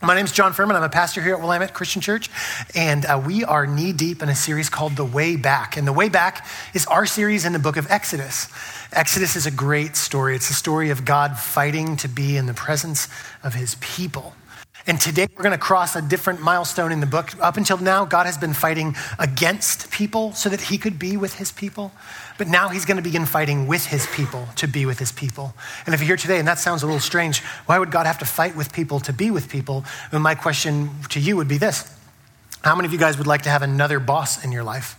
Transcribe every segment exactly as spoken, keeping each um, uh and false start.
My name's John Furman. I'm a pastor here at Willamette Christian Church, and uh, we are knee-deep in a series called The Way Back. And The Way Back is our series in the book of Exodus. Exodus is a great story. It's a story of God fighting to be in the presence of his people. And today we're going to cross a different milestone in the book. Up until now, God has been fighting against people so that he could be with his people. But now he's going to begin fighting with his people to be with his people. And if you're here today and that sounds a little strange, why would God have to fight with people to be with people? And my question to you would be this. How many of you guys would like to have another boss in your life?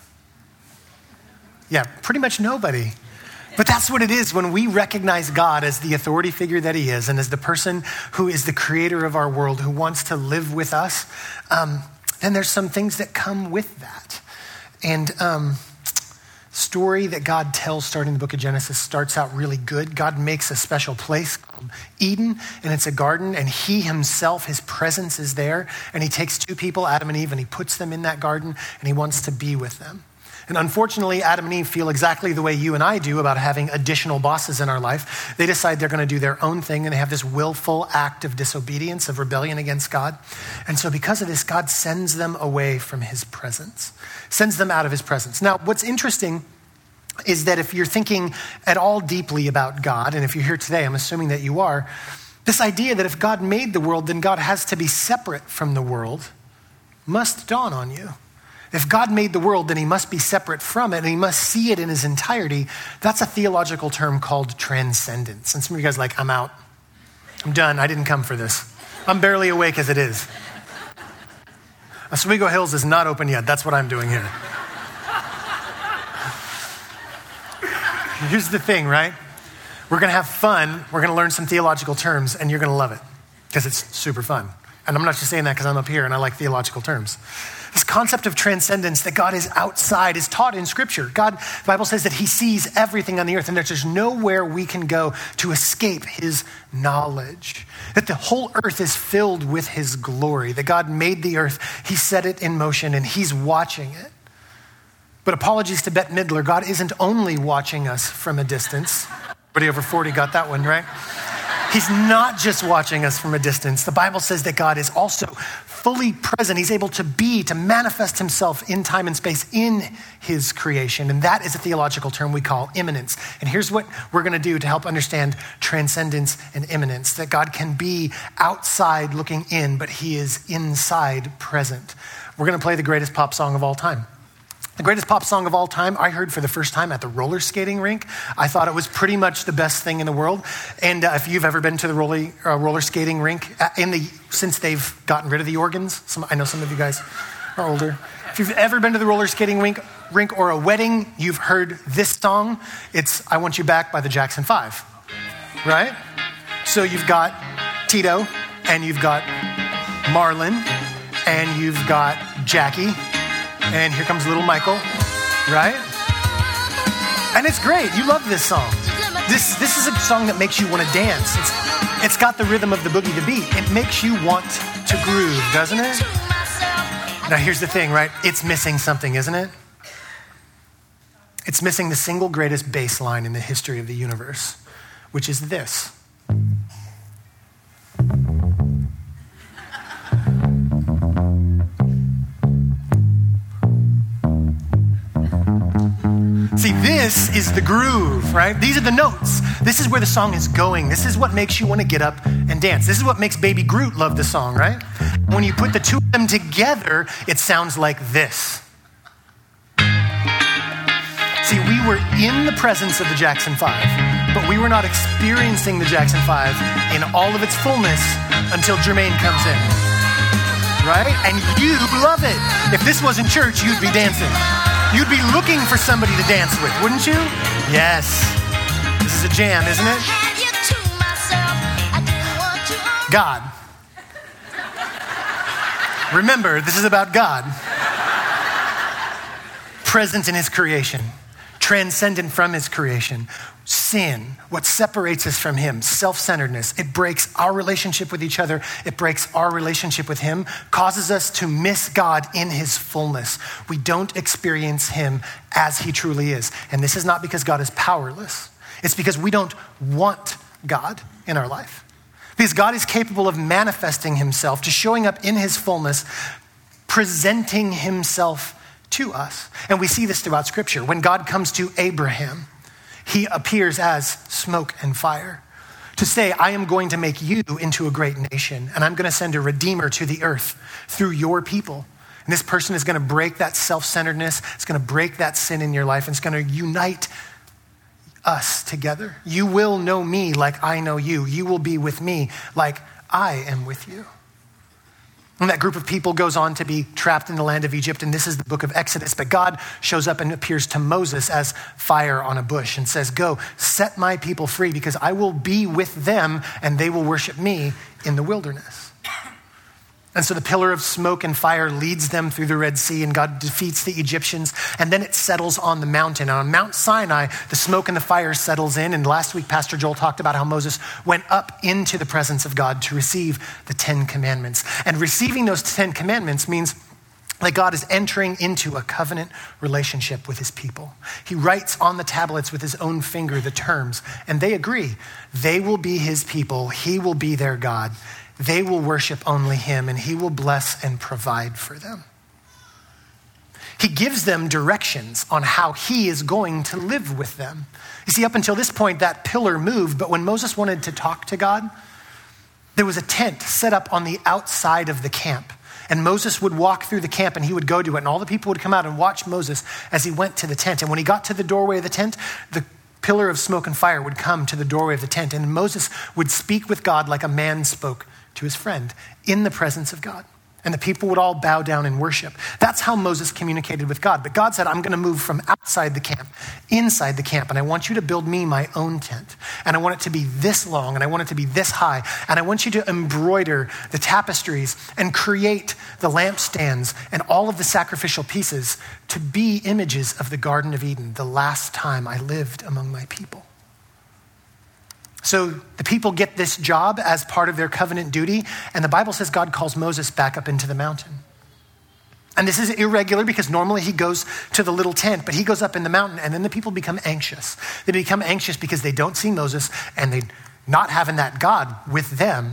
Yeah, pretty much nobody. But that's what it is when we recognize God as the authority figure that he is and as the person who is the creator of our world, who wants to live with us. Um, then there's some things that come with that. And um, story that God tells starting the book of Genesis starts out really good. God makes a special place called Eden, and it's a garden, and he himself, his presence is there. And he takes two people, Adam and Eve, and he puts them in that garden, and he wants to be with them. And unfortunately, Adam and Eve feel exactly the way you and I do about having additional bosses in our life. They decide they're going to do their own thing, and they have this willful act of disobedience, of rebellion against God. And so because of this, God sends them away from his presence, sends them out of his presence. Now, what's interesting is that if you're thinking at all deeply about God, and if you're here today, I'm assuming that you are, this idea that if God made the world, then God has to be separate from the world must dawn on you. If God made the world, then he must be separate from it, and he must see it in his entirety. That's a theological term called transcendence. And some of you guys are like, I'm out. I'm done. I didn't come for this. I'm barely awake as it is. Oswego Hills is not open yet. That's what I'm doing here. Here's the thing, right? We're going to have fun. We're going to learn some theological terms, and you're going to love it because it's super fun. And I'm not just saying that because I'm up here and I like theological terms. This concept of transcendence, that God is outside, is taught in Scripture. God, the Bible says that he sees everything on the earth, and there's just nowhere we can go to escape his knowledge. That the whole earth is filled with his glory. That God made the earth, he set it in motion, and he's watching it. But apologies to Bette Midler, God isn't only watching us from a distance. Everybody over forty got that one, right? He's not just watching us from a distance. The Bible says that God is also fully present. He's able to be, to manifest himself in time and space in his creation. And that is a theological term we call immanence. And here's what we're going to do to help understand transcendence and immanence, that God can be outside looking in, but he is inside present. We're going to play the greatest pop song of all time. The greatest pop song of all time, I heard for the first time at the roller skating rink. I thought it was pretty much the best thing in the world. And uh, if you've ever been to the roller, uh, roller skating rink, uh, in the since they've gotten rid of the organs, some, I know some of you guys are older. If you've ever been to the roller skating rink, rink or a wedding, you've heard this song. It's I Want You Back by the Jackson Five, right? So you've got Tito, and you've got Marlon, and you've got Jackie, and here comes little Michael, right? And it's great. You love this song. This this is a song that makes you want to dance. It's, it's got the rhythm of the boogie to beat. It makes you want to groove, doesn't it? Now here's the thing, right? It's missing something, isn't it? It's missing the single greatest bass line in the history of the universe, which is this. See, this is the groove, right? These are the notes. This is where the song is going. This is what makes you want to get up and dance. This is what makes Baby Groot love the song, right? When you put the two of them together, it sounds like this. See, we were in the presence of the Jackson Five, but we were not experiencing the Jackson Five in all of its fullness until Jermaine comes in, right? And you love it. If this wasn't church, you'd be dancing. You'd be looking for somebody to dance with, wouldn't you? Yes. This is a jam, isn't it? God. Remember, this is about God. Present in his creation, transcendent from his creation. Sin, what separates us from him, self-centeredness, it breaks our relationship with each other. It breaks our relationship with him, causes us to miss God in his fullness. We don't experience him as he truly is. And this is not because God is powerless. It's because we don't want God in our life. Because God is capable of manifesting himself, to showing up in his fullness, presenting himself to us. And we see this throughout Scripture. When God comes to Abraham, he appears as smoke and fire to say, I am going to make you into a great nation, and I'm going to send a redeemer to the earth through your people. And this person is going to break that self-centeredness. It's going to break that sin in your life, and it's going to unite us together. You will know me like I know you. You will be with me like I am with you. And that group of people goes on to be trapped in the land of Egypt, and this is the book of Exodus. But God shows up and appears to Moses as fire on a bush and says, go, set my people free, because I will be with them and they will worship me in the wilderness. And so the pillar of smoke and fire leads them through the Red Sea, and God defeats the Egyptians, and then it settles on the mountain. And on Mount Sinai, the smoke and the fire settles in, and last week Pastor Joel talked about how Moses went up into the presence of God to receive the Ten Commandments. And receiving those Ten Commandments means that God is entering into a covenant relationship with his people. He writes on the tablets with his own finger the terms, and they agree. They will be his people. He will be their God. They will worship only him, and he will bless and provide for them. He gives them directions on how he is going to live with them. You see, up until this point, that pillar moved, but when Moses wanted to talk to God, there was a tent set up on the outside of the camp. And Moses would walk through the camp and he would go to it, and all the people would come out and watch Moses as he went to the tent. And when he got to the doorway of the tent, the pillar of smoke and fire would come to the doorway of the tent, and Moses would speak with God like a man spoke to his friend in the presence of God. And the people would all bow down and worship. That's how Moses communicated with God. But God said, I'm going to move from outside the camp, inside the camp, and I want you to build me my own tent. And I want it to be this long, and I want it to be this high. And I want you to embroider the tapestries and create the lampstands and all of the sacrificial pieces to be images of the Garden of Eden, the last time I lived among my people. So the people get this job as part of their covenant duty, and the Bible says God calls Moses back up into the mountain. And this is irregular because normally he goes to the little tent, but he goes up in the mountain, and then the people become anxious. They become anxious because they don't see Moses, and they not having that God with them.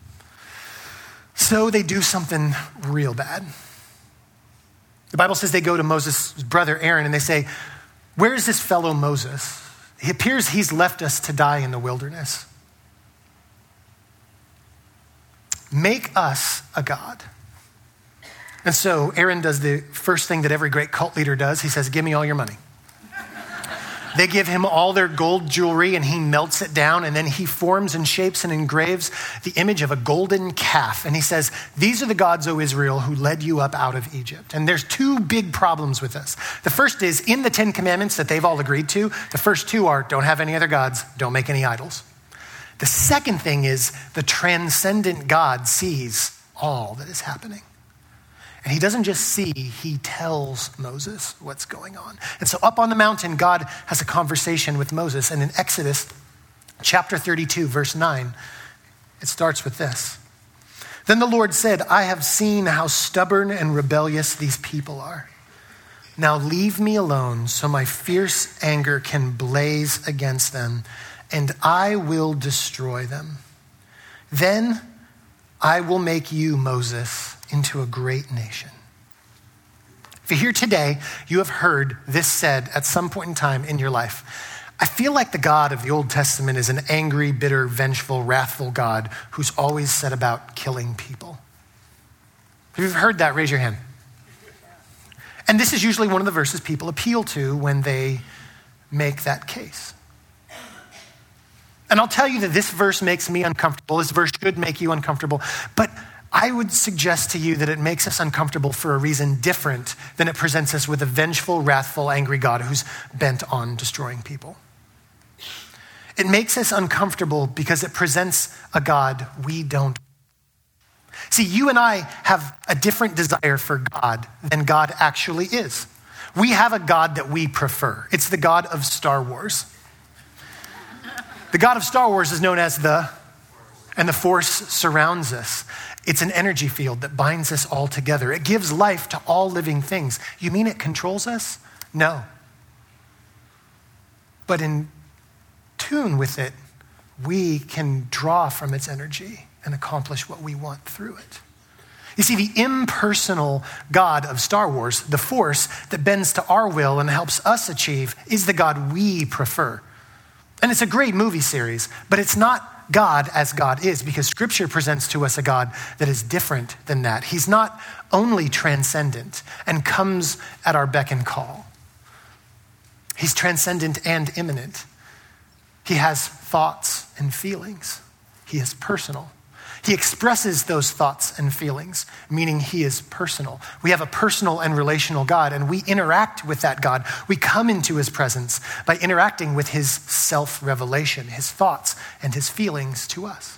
So they do something real bad. The Bible says they go to Moses' brother Aaron, and they say, where is this fellow Moses? It appears he's left us to die in the wilderness. Make us a god. And so Aaron does the first thing that every great cult leader does. He says, give me all your money. They give him all their gold jewelry, and he melts it down, and then he forms and shapes and engraves the image of a golden calf. And he says, these are the gods, O Israel, who led you up out of Egypt. And there's two big problems with this. The first is in the Ten Commandments that they've all agreed to. The first two are don't have any other gods, don't make any idols. The second thing is the transcendent God sees all that is happening. And he doesn't just see, he tells Moses what's going on. And so up on the mountain, God has a conversation with Moses. And in Exodus chapter thirty-two, verse nine, it starts with this. Then the Lord said, I have seen how stubborn and rebellious these people are. Now leave me alone so my fierce anger can blaze against them, and I will destroy them. Then I will make you, Moses, into a great nation. If you're here today, you have heard this said at some point in time in your life. I feel like the God of the Old Testament is an angry, bitter, vengeful, wrathful God who's always set about killing people. If you've heard that, raise your hand. And this is usually one of the verses people appeal to when they make that case. And I'll tell you that this verse makes me uncomfortable. This verse should make you uncomfortable. But I would suggest to you that it makes us uncomfortable for a reason different than it presents us with a vengeful, wrathful, angry God who's bent on destroying people. It makes us uncomfortable because it presents a God we don't. See, you and I have a different desire for God than God actually is. We have a God that we prefer. It's the God of Star Wars. The God of Star Wars is known as the, and the Force surrounds us. It's an energy field that binds us all together. It gives life to all living things. You mean it controls us? No. But in tune with it, we can draw from its energy and accomplish what we want through it. You see, the impersonal God of Star Wars, the force that bends to our will and helps us achieve, is the God we prefer. And it's a great movie series, but it's not God as God is, because Scripture presents to us a God that is different than that. He's not only transcendent and comes at our beck and call. He's transcendent and immanent. He has thoughts and feelings. He is personal. He expresses those thoughts and feelings, meaning he is personal. We have a personal and relational God, and we interact with that God. We come into his presence by interacting with his self-revelation, his thoughts and his feelings to us.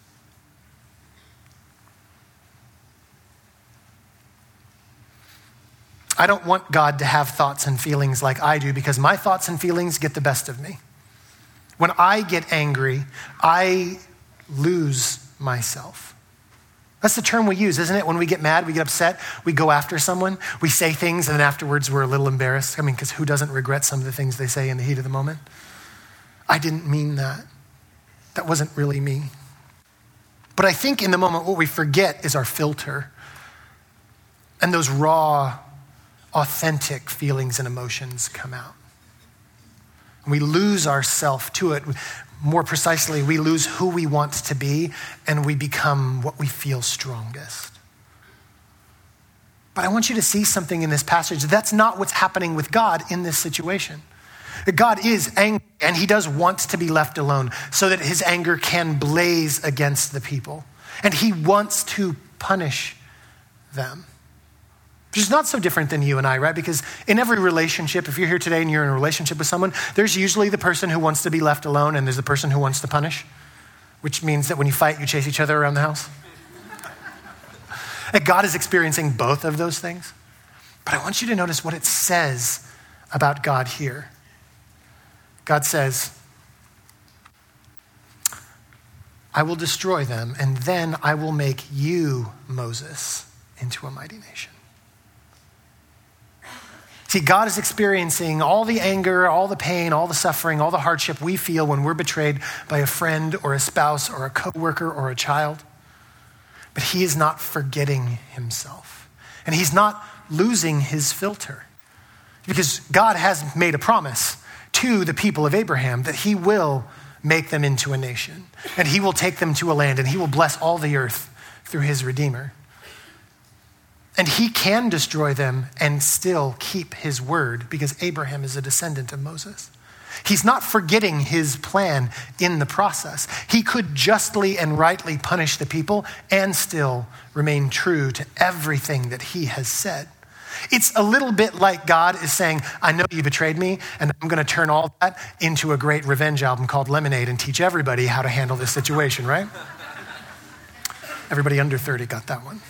I don't want God to have thoughts and feelings like I do, because my thoughts and feelings get the best of me. When I get angry, I lose myself. That's the term we use, isn't it? When we get mad, we get upset, we go after someone, we say things, and then afterwards we're a little embarrassed. I mean, because who doesn't regret some of the things they say in the heat of the moment? I didn't mean that. That wasn't really me. But I think in the moment what we forget is our filter and those raw, authentic feelings and emotions come out. We lose ourself to it. More precisely, we lose who we want to be, and we become what we feel strongest. But I want you to see something in this passage. That's not what's happening with God in this situation. God is angry, and he does want to be left alone so that his anger can blaze against the people. And he wants to punish them. Which is not so different than you and I, right? Because in every relationship, if you're here today and you're in a relationship with someone, there's usually the person who wants to be left alone and there's the person who wants to punish, which means that when you fight, you chase each other around the house. And God is experiencing both of those things. But I want you to notice what it says about God here. God says, I will destroy them, and then I will make you, Moses, into a mighty nation. See, God is experiencing all the anger, all the pain, all the suffering, all the hardship we feel when we're betrayed by a friend or a spouse or a coworker or a child. But he is not forgetting himself. And he's not losing his filter. Because God has made a promise to the people of Abraham that he will make them into a nation. And he will take them to a land, and he will bless all the earth through his Redeemer. And he can destroy them and still keep his word, because Abraham is a descendant of Moses. He's not forgetting his plan in the process. He could justly and rightly punish the people and still remain true to everything that he has said. It's a little bit like God is saying, I know you betrayed me, and I'm going to turn all that into a great revenge album called Lemonade and teach everybody how to handle this situation, right? Everybody under thirty got that one.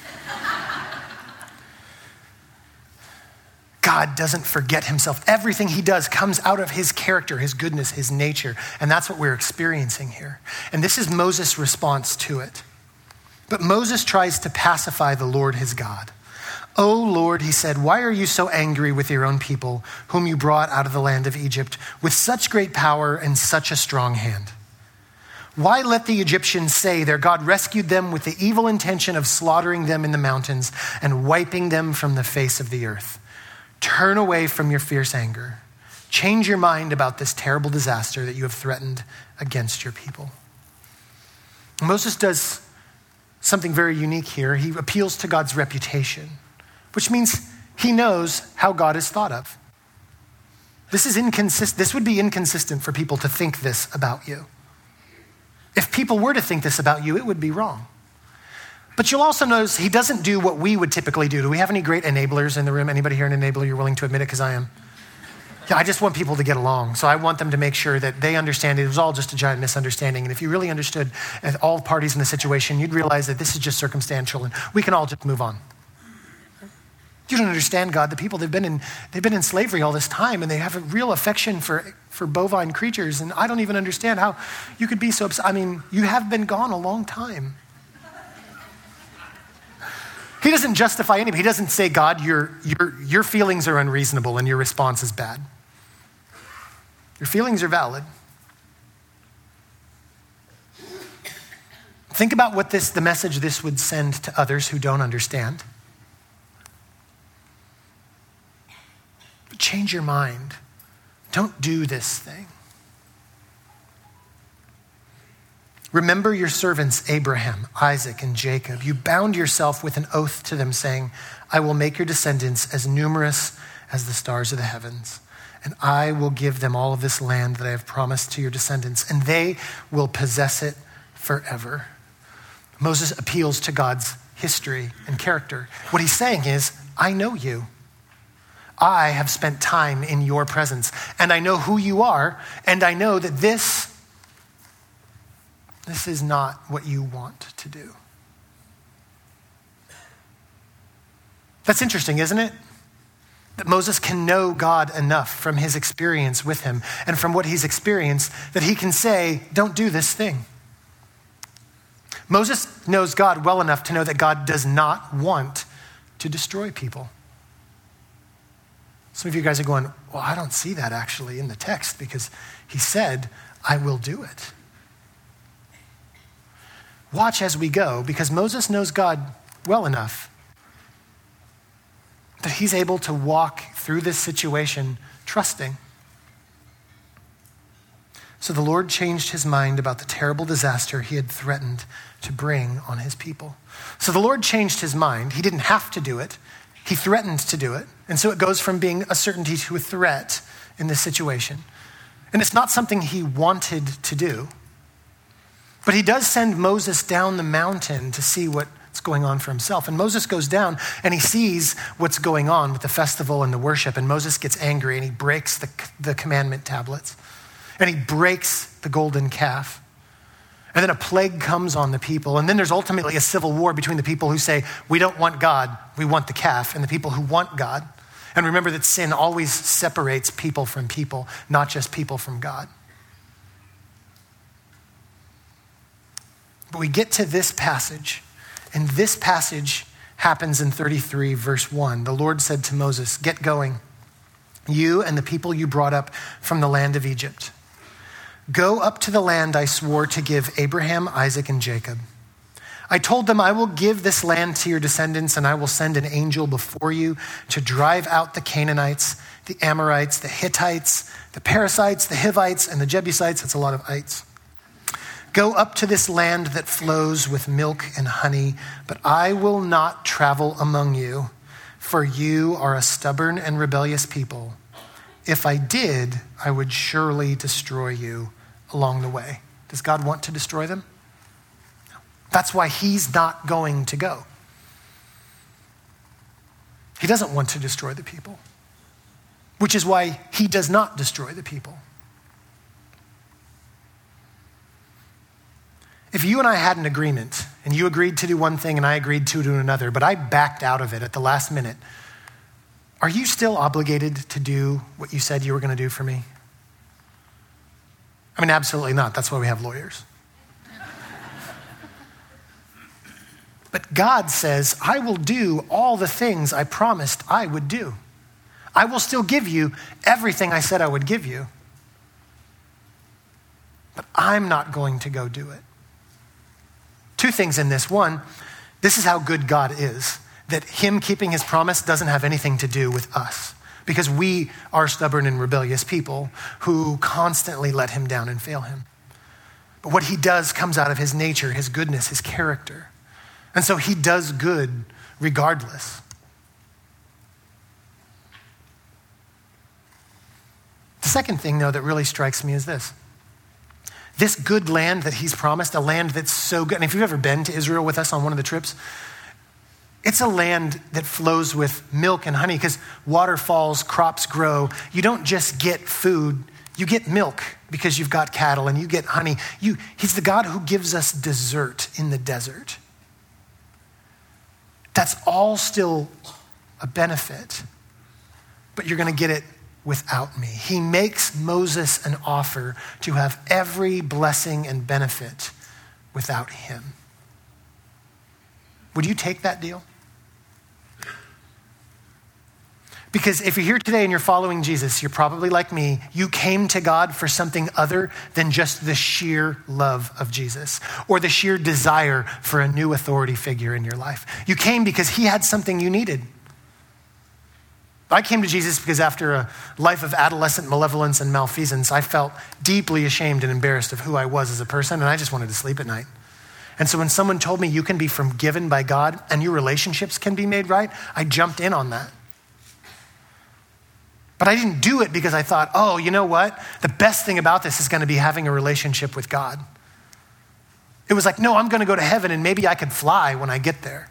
God doesn't forget himself. Everything he does comes out of his character, his goodness, his nature. And that's what we're experiencing here. And this is Moses' response to it. But Moses tries to pacify the Lord his God. "O Lord," he said, "why are you so angry with your own people, whom you brought out of the land of Egypt with such great power and such a strong hand? Why let the Egyptians say their God rescued them with the evil intention of slaughtering them in the mountains and wiping them from the face of the earth? Turn away from your fierce anger. Change your mind about this terrible disaster that you have threatened against your people." Moses does something very unique here. He appeals to God's reputation, which means he knows how God is thought of. This is inconsistent. This would be inconsistent for people to think this about you. If people were to think this about you, it would be wrong. But you'll also notice he doesn't do what we would typically do. Do we have any great enablers in the room? Anybody here an enabler? You're willing to admit it, because I am. Yeah, I just want people to get along. So I want them to make sure that they understand it was all just a giant misunderstanding. And if you really understood all parties in the situation, you'd realize that this is just circumstantial and we can all just move on. You don't understand, God. The people, they've been in they've been in slavery all this time, and they have a real affection for, for bovine creatures. And I don't even understand how you could be so upset. I mean, you have been gone a long time. He doesn't justify anything. He doesn't say, God, your, your, your feelings are unreasonable and your response is bad. Your feelings are valid. Think about what this, the message this would send to others who don't understand. But change your mind. Don't do this thing. Remember your servants Abraham, Isaac, and Jacob. You bound yourself with an oath to them, saying, I will make your descendants as numerous as the stars of the heavens, and I will give them all of this land that I have promised to your descendants, and they will possess it forever. Moses appeals to God's history and character. What he's saying is, I know you. I have spent time in your presence, and I know who you are, and I know that this This is not what you want to do. That's interesting, isn't it? That Moses can know God enough from his experience with him and from what he's experienced that he can say, don't do this thing. Moses knows God well enough to know that God does not want to destroy people. Some of you guys are going, well, I don't see that actually in the text because he said, I will do it. Watch as we go, because Moses knows God well enough that he's able to walk through this situation trusting. So the Lord changed his mind about the terrible disaster he had threatened to bring on his people. So the Lord changed his mind. He didn't have to do it. He threatened to do it. And so it goes from being a certainty to a threat in this situation. And it's not something he wanted to do. But he does send Moses down the mountain to see what's going on for himself. And Moses goes down and he sees what's going on with the festival and the worship. And Moses gets angry and he breaks the, the commandment tablets. And he breaks the golden calf. And then a plague comes on the people. And then there's ultimately a civil war between the people who say, we don't want God, we want the calf, and the people who want God. And remember that sin always separates people from people, not just people from God. But we get to this passage, and this passage happens in thirty-three, verse one. The Lord said to Moses, get going, you and the people you brought up from the land of Egypt. Go up to the land I swore to give Abraham, Isaac, and Jacob. I told them, I will give this land to your descendants, and I will send an angel before you to drive out the Canaanites, the Amorites, the Hittites, the Perizzites, the Hivites, and the Jebusites. That's a lot of ites. Go up to this land that flows with milk and honey, but I will not travel among you, for you are a stubborn and rebellious people. If I did, I would surely destroy you along the way. Does God want to destroy them? No. That's why he's not going to go. He doesn't want to destroy the people, which is why he does not destroy the people. If you and I had an agreement and you agreed to do one thing and I agreed to do another, but I backed out of it at the last minute, are you still obligated to do what you said you were going to do for me? I mean, absolutely not. That's why we have lawyers. But God says, I will do all the things I promised I would do. I will still give you everything I said I would give you. But I'm not going to go do it. Two things in this. One, this is how good God is, that him keeping his promise doesn't have anything to do with us because we are stubborn and rebellious people who constantly let him down and fail him. But what he does comes out of his nature, his goodness, his character. And so he does good regardless. The second thing, though, that really strikes me is this. This good land that he's promised, a land that's so good. And if you've ever been to Israel with us on one of the trips, it's a land that flows with milk and honey because waterfalls, crops grow. You don't just get food, you get milk because you've got cattle, and you get honey. You, he's the God who gives us dessert in the desert. That's all still a benefit, but you're going to get it without me. He makes Moses an offer to have every blessing and benefit without him. Would you take that deal? Because if you're here today and you're following Jesus, you're probably like me. You came to God for something other than just the sheer love of Jesus or the sheer desire for a new authority figure in your life. You came because he had something you needed. I came to Jesus because after a life of adolescent malevolence and malfeasance, I felt deeply ashamed and embarrassed of who I was as a person, and I just wanted to sleep at night. And so when someone told me you can be forgiven by God and your relationships can be made right, I jumped in on that. But I didn't do it because I thought, oh, you know what? The best thing about this is going to be having a relationship with God. It was like, no, I'm going to go to heaven and maybe I could fly when I get there.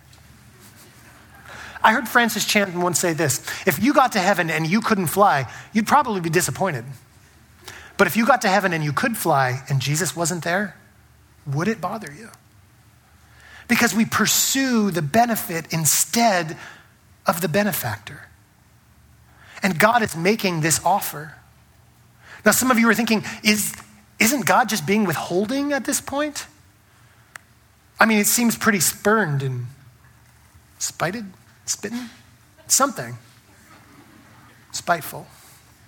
I heard Francis Chanton once say this: if you got to heaven and you couldn't fly, you'd probably be disappointed. But if you got to heaven and you could fly and Jesus wasn't there, would it bother you? Because we pursue the benefit instead of the benefactor. And God is making this offer. Now, some of you are thinking, is, isn't God just being withholding at this point? I mean, it seems pretty spurned and spited, spitting, something. Spiteful.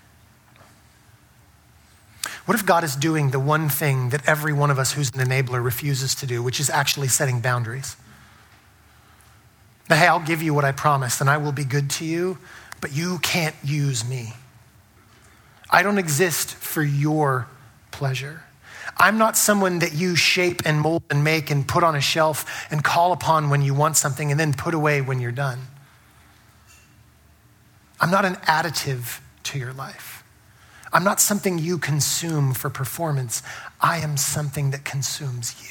What if God is doing the one thing that every one of us who's an enabler refuses to do, which is actually setting boundaries? That, hey, I'll give you what I promised and I will be good to you, but you can't use me. I don't exist for your pleasure. I'm not someone that you shape and mold and make and put on a shelf and call upon when you want something and then put away when you're done. I'm not an additive to your life. I'm not something you consume for performance. I am something that consumes you.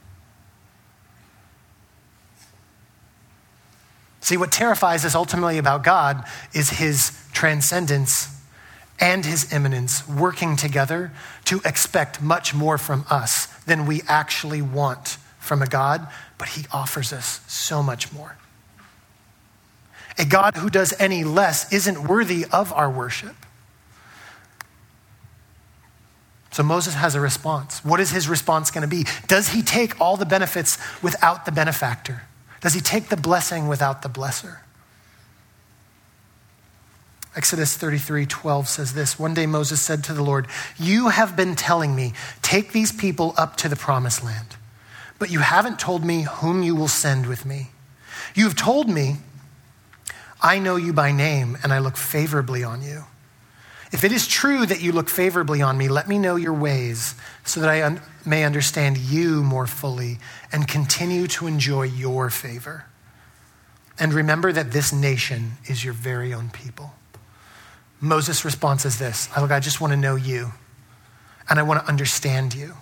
See, what terrifies us ultimately about God is his transcendence and his immanence working together to expect much more from us than we actually want from a God, but he offers us so much more. A God who does any less isn't worthy of our worship. So Moses has a response. What is his response going to be? Does he take all the benefits without the benefactor? Does he take the blessing without the blesser? Exodus thirty-three twelve says this: one day Moses said to the Lord, you have been telling me, take these people up to the promised land, but you haven't told me whom you will send with me. You have told me, I know you by name and I look favorably on you. If it is true that you look favorably on me, let me know your ways so that I un- may understand you more fully and continue to enjoy your favor. And remember that this nation is your very own people. Moses' response is this: look, I just want to know you and I want to understand you.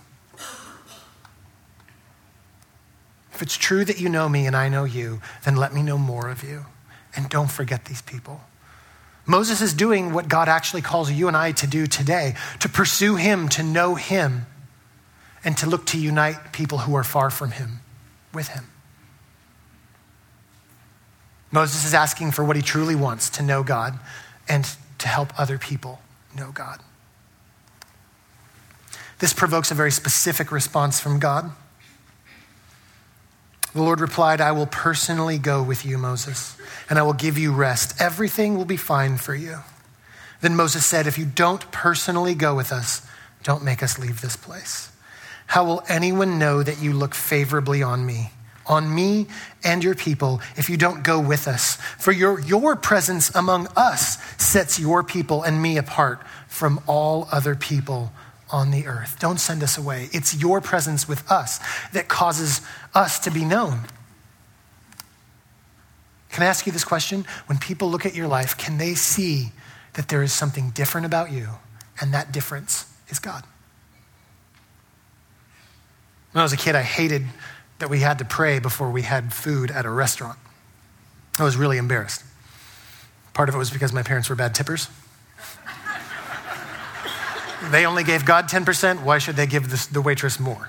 If it's true that you know me and I know you, then let me know more of you. And don't forget these people. Moses is doing what God actually calls you and I to do today, to pursue him, to know him, and to look to unite people who are far from him with him. Moses is asking for what he truly wants, to know God and to help other people know God. This provokes a very specific response from God. The Lord replied, I will personally go with you, Moses, and I will give you rest. Everything will be fine for you. Then Moses said, if you don't personally go with us, don't make us leave this place. How will anyone know that you look favorably on me, on me and your people, if you don't go with us? For your, your presence among us sets your people and me apart from all other people on the earth. Don't send us away. It's your presence with us that causes us to be known. Can I ask you this question? When people look at your life, can they see that there is something different about you, and that difference is God? When I was a kid, I hated that we had to pray before we had food at a restaurant. I was really embarrassed. Part of it was because my parents were bad tippers. They only gave God ten percent. Why should they give this, the waitress more?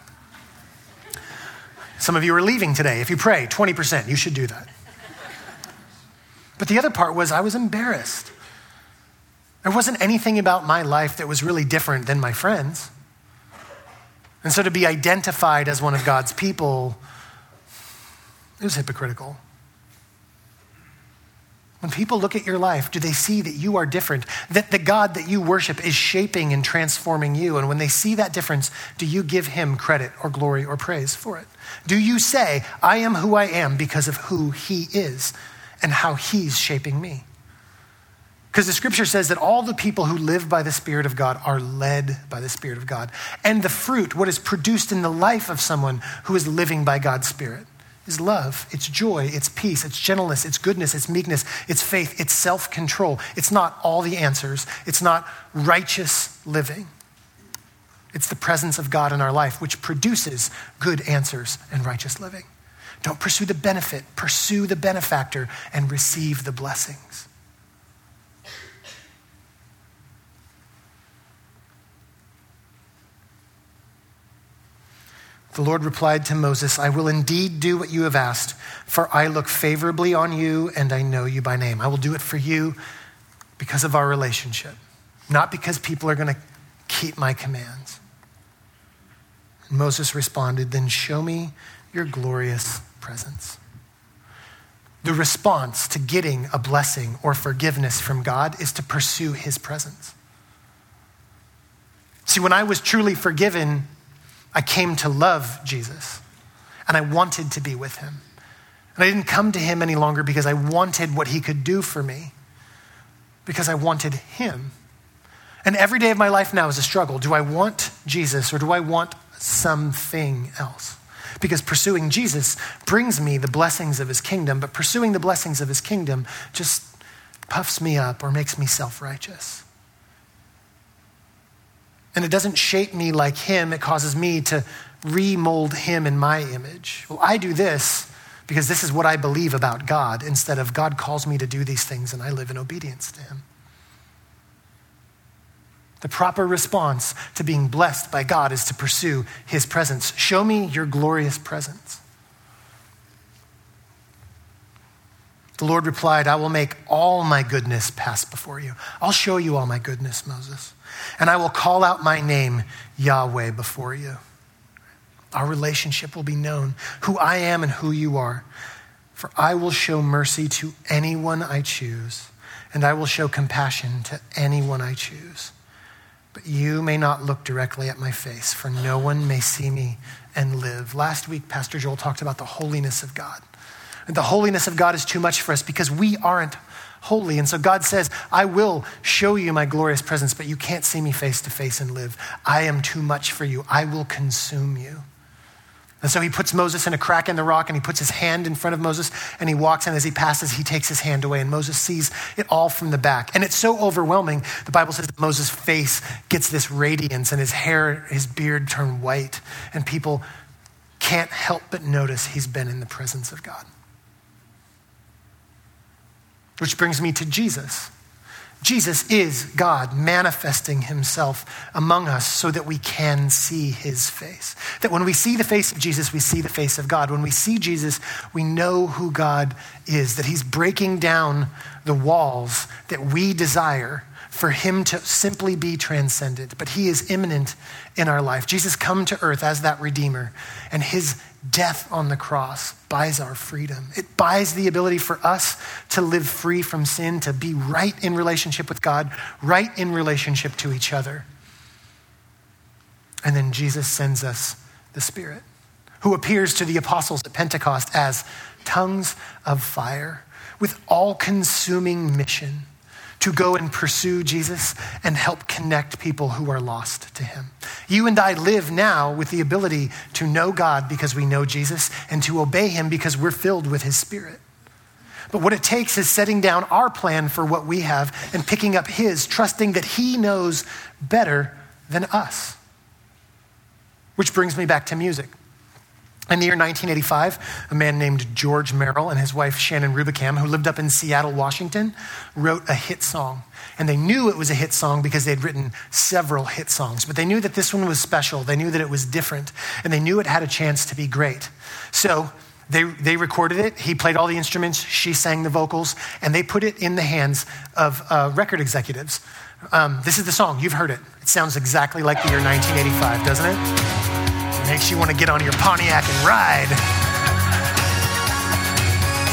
Some of you are leaving today. If you pray twenty percent, you should do that. But the other part was I was embarrassed. There wasn't anything about my life that was really different than my friends. And so to be identified as one of God's people, it was hypocritical. When people look at your life, do they see that you are different, that the God that you worship is shaping and transforming you? And when they see that difference, do you give him credit or glory or praise for it? Do you say, I am who I am because of who he is and how he's shaping me? Because the scripture says that all the people who live by the Spirit of God are led by the Spirit of God. And the fruit, what is produced in the life of someone who is living by God's Spirit, is love, it's joy, it's peace, it's gentleness, it's goodness, it's meekness, it's faith, it's self-control. It's not all the answers. It's not righteous living. It's the presence of God in our life, which produces good answers and righteous living. Don't pursue the benefit, pursue the benefactor and receive the blessings. The Lord replied to Moses, I will indeed do what you have asked, for I look favorably on you and I know you by name. I will do it for you because of our relationship, not because people are going to keep my commands. And Moses responded, then show me your glorious presence. The response to getting a blessing or forgiveness from God is to pursue his presence. See, when I was truly forgiven, I came to love Jesus and I wanted to be with him. And I didn't come to him any longer because I wanted what he could do for me, because I wanted him. And every day of my life now is a struggle. Do I want Jesus or do I want something else? Because pursuing Jesus brings me the blessings of his kingdom, but pursuing the blessings of his kingdom just puffs me up or makes me self-righteous. And it doesn't shape me like him. It causes me to remold him in my image. Well, I do this because this is what I believe about God, instead of God calls me to do these things and I live in obedience to him. The proper response to being blessed by God is to pursue his presence. Show me your glorious presence. The Lord replied, I will make all my goodness pass before you. I'll show you all my goodness, Moses. And I will call out my name, Yahweh, before you. Our relationship will be known, who I am and who you are. For I will show mercy to anyone I choose, and I will show compassion to anyone I choose. But you may not look directly at my face, for no one may see me and live. Last week, Pastor Joel talked about the holiness of God. And the holiness of God is too much for us because we aren't holy. And so God says, I will show you my glorious presence, but you can't see me face to face and live. I am too much for you. I will consume you. And so he puts Moses in a crack in the rock and he puts his hand in front of Moses and he walks, and as he passes, he takes his hand away and Moses sees it all from the back. And it's so overwhelming. The Bible says that Moses' face gets this radiance and his hair, his beard turn white, and people can't help but notice he's been in the presence of God. Which brings me to Jesus. Jesus is God manifesting himself among us so that we can see his face. That when we see the face of Jesus, we see the face of God. When we see Jesus, we know who God is, that he's breaking down the walls that we desire for him to simply be transcendent. But he is imminent in our life. Jesus come to earth as that Redeemer, and his death on the cross buys our freedom. It buys the ability for us to live free from sin, to be right in relationship with God, right in relationship to each other. And then Jesus sends us the Spirit, who appears to the apostles at Pentecost as tongues of fire with all-consuming mission to go and pursue Jesus and help connect people who are lost to him. You and I live now with the ability to know God because we know Jesus and to obey him because we're filled with his Spirit. But what it takes is setting down our plan for what we have and picking up his, trusting that he knows better than us. Which brings me back to music. In the year nineteen eighty-five, a man named George Merrill and his wife Shannon Rubicam, who lived up in Seattle, Washington, wrote a hit song. And they knew it was a hit song because they'd written several hit songs, but they knew that this one was special. They knew that it was different, and they knew it had a chance to be great. So they, they recorded it. He played all the instruments. She sang the vocals, and they put it in the hands of uh, record executives. Um, this is the song. You've heard it. It sounds exactly like the year nineteen eighty-five, doesn't it? Makes you want to get on your Pontiac and ride. It's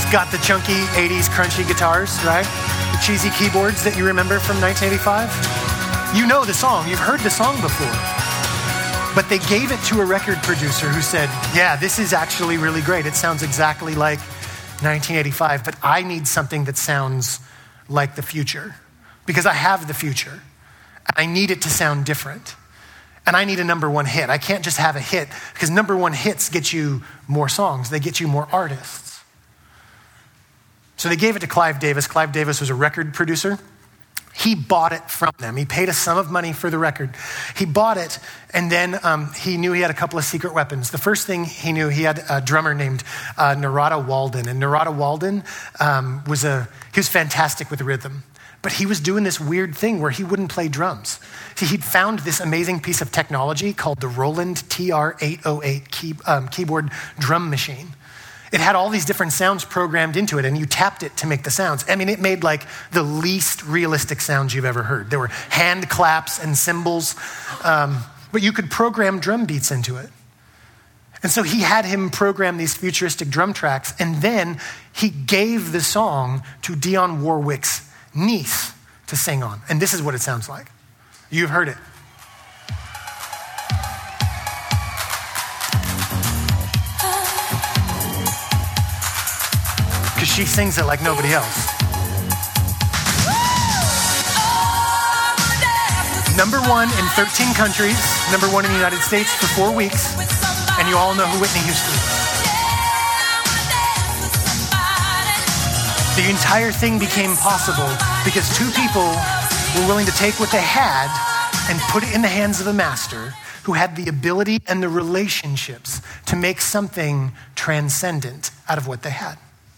got the chunky eighties crunchy guitars, right? The cheesy keyboards that you remember from nineteen eighty-five. You know the song, you've heard the song before. But they gave it to a record producer who said, yeah, this is actually really great. It sounds exactly like nineteen eighty-five, but I need something that sounds like the future because I have the future. I need it to sound different. And I need a number one hit. I can't just have a hit because number one hits get you more songs. They get you more artists. So they gave it to Clive Davis. Clive Davis was a record producer. He bought it from them. He paid a sum of money for the record. He bought it, and then um, he knew he had a couple of secret weapons. The first thing he knew, he had a drummer named uh, Narada Walden. And Narada Walden um, was a, he was fantastic with rhythm. But he was doing this weird thing where he wouldn't play drums. See, he'd found this amazing piece of technology called the Roland T R eight oh eight key, um, keyboard drum machine. It had all these different sounds programmed into it, and you tapped it to make the sounds. I mean, it made like the least realistic sounds you've ever heard. There were hand claps and cymbals, um, but you could program drum beats into it. And so he had him program these futuristic drum tracks, and then he gave the song to Dionne Warwick's niece to sing on. And this is what it sounds like. You've heard it. Because she sings it like nobody else. Number one in thirteen countries, number one in the United States for four weeks, and you all know who Whitney Houston is. The entire thing became possible because two people were willing to take what they had and put it in the hands of a master who had the ability and the relationships to make something transcendent out of what they had.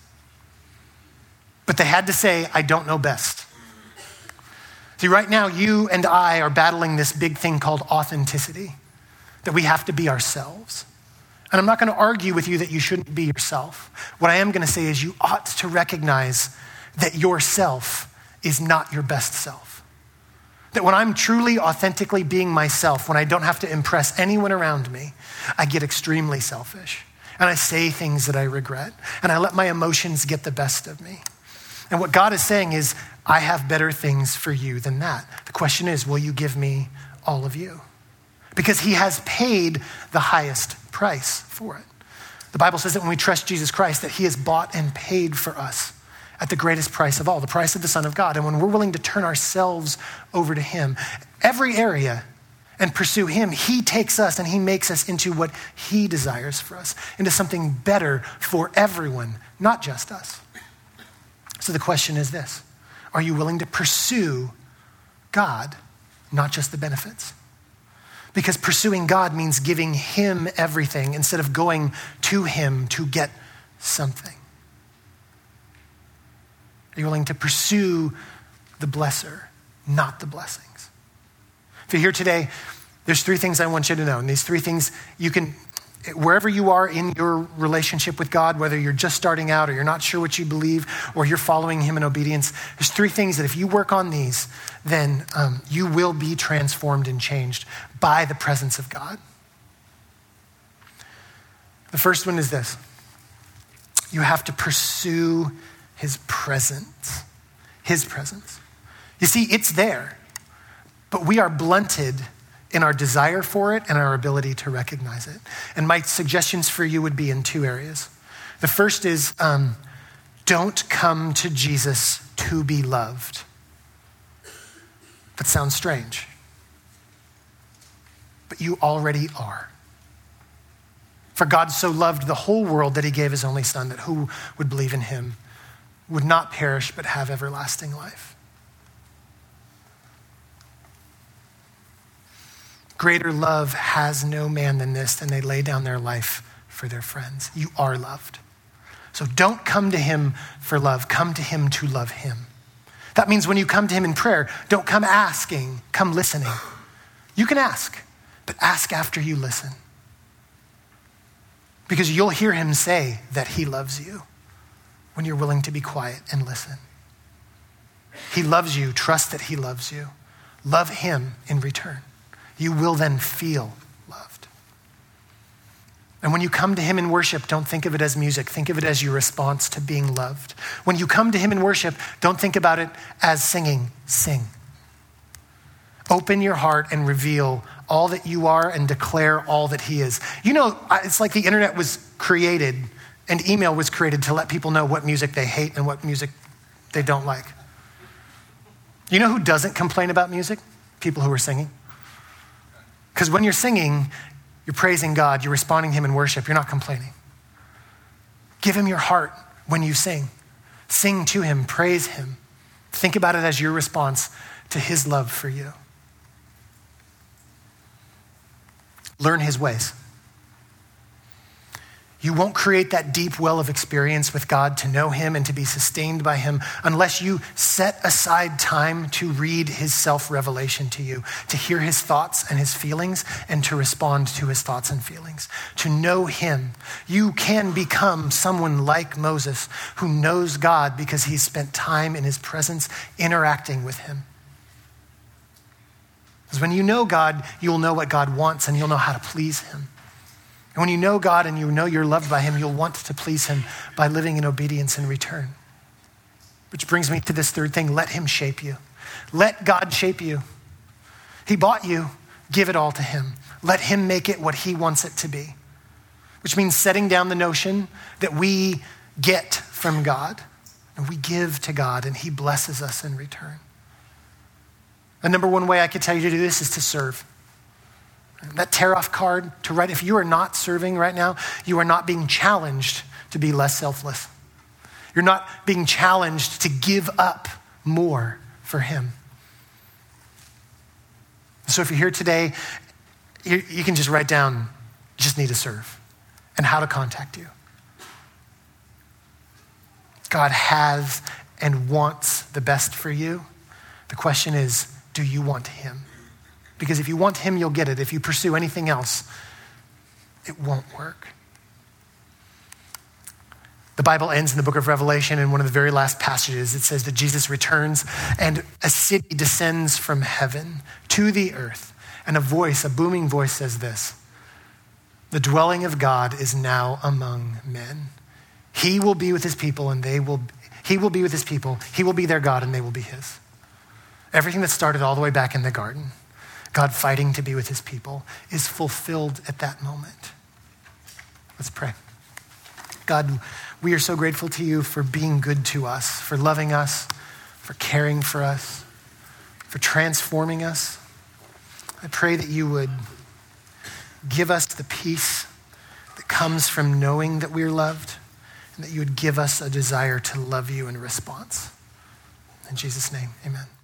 But they had to say, I don't know best. See, right now, you and I are battling this big thing called authenticity, that we have to be ourselves. And I'm not going to argue with you that you shouldn't be yourself. What I am going to say is you ought to recognize that yourself is not your best self. That when I'm truly, authentically being myself, when I don't have to impress anyone around me, I get extremely selfish. And I say things that I regret. And I let my emotions get the best of me. And what God is saying is, I have better things for you than that. The question is, will you give me all of you? Because he has paid the highest price for it. The Bible says that when we trust Jesus Christ, that he has bought and paid for us at the greatest price of all, the price of the Son of God. And when we're willing to turn ourselves over to him, every area, and pursue him, he takes us and he makes us into what he desires for us, into something better for everyone, not just us. So the question is this: are you willing to pursue God, not just the benefits? Because pursuing God means giving him everything instead of going to him to get something. Are you willing to pursue the blesser, not the blessings? If you're here today, there's three things I want you to know. And these three things you can, wherever you are in your relationship with God, whether you're just starting out or you're not sure what you believe or you're following him in obedience, there's three things that if you work on these, then um, you will be transformed and changed by the presence of God. The first one is this: you have to pursue his presence. His presence. You see, it's there, but we are blunted in our desire for it and our ability to recognize it. And my suggestions for you would be in two areas. The first is um, don't come to Jesus to be loved. That sounds strange, but you already are. For God so loved the whole world that he gave his only son, that who would believe in him would not perish but have everlasting life. Greater love has no man than this, than they lay down their life for their friends. You are loved. So don't come to him for love. Come to him to love him. That means when you come to him in prayer, don't come asking, come listening. You can ask, but ask after you listen. Because you'll hear him say that he loves you when you're willing to be quiet and listen. He loves you. Trust that he loves you. Love him in return. You will then feel loved. And when you come to him in worship, don't think of it as music. Think of it as your response to being loved. When you come to him in worship, don't think about it as singing. Sing. Open your heart and reveal all that you are and declare all that he is. You know, it's like the internet was created and email was created to let people know what music they hate and what music they don't like. You know who doesn't complain about music? People who are singing. Because when you're singing, you're praising God, you're responding to him in worship, you're not complaining. Give him your heart when you sing. Sing to him, praise him. Think about it as your response to his love for you. Learn his ways. You won't create that deep well of experience with God to know him and to be sustained by him unless you set aside time to read his self-revelation to you, to hear his thoughts and his feelings, and to respond to his thoughts and feelings. To know him, you can become someone like Moses who knows God because he's spent time in his presence interacting with him. Because when you know God, you'll know what God wants and you'll know how to please him. And when you know God and you know you're loved by him, you'll want to please him by living in obedience in return. Which brings me to this third thing, let him shape you. Let God shape you. He bought you, give it all to him. Let him make it what he wants it to be. Which means setting down the notion that we get from God and we give to God and he blesses us in return. The number one way I could tell you to do this is to serve. That tear off card to write, if you are not serving right now, you are not being challenged to be less selfless. You're not being challenged to give up more for him. So if you're here today, you, you can just write down, you just need to serve and how to contact you. God has and wants the best for you. The question is, do you want him? Because if you want him, you'll get it. If you pursue anything else, it won't work. The Bible ends in the book of Revelation in one of the very last passages. It says that Jesus returns and a city descends from heaven to the earth. And a voice, a booming voice says this: the dwelling of God is now among men. He will be with his people and they will, he will be with his people. He will be their God and they will be his. Everything that started all the way back in the garden, God fighting to be with his people, is fulfilled at that moment. Let's pray. God, we are so grateful to you for being good to us, for loving us, for caring for us, for transforming us. I pray that you would give us the peace that comes from knowing that we are loved, and that you would give us a desire to love you in response. In Jesus' name, amen.